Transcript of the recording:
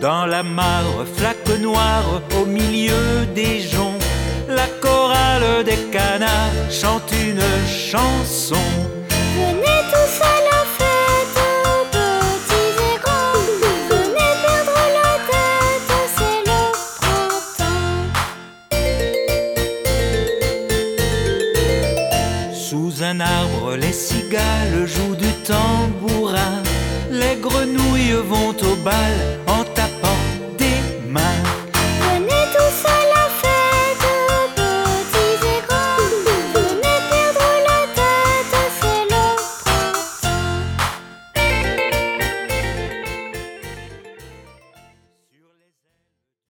Dans la mare, flaque noire au milieu des joncs, la chorale des canards chante une chanson. Venez tous à la fête, petits et grands. Venez perdre la tête, c'est le printemps. Sous un arbre, les cigales jouent du tambourin. Les grenouilles vont au bal en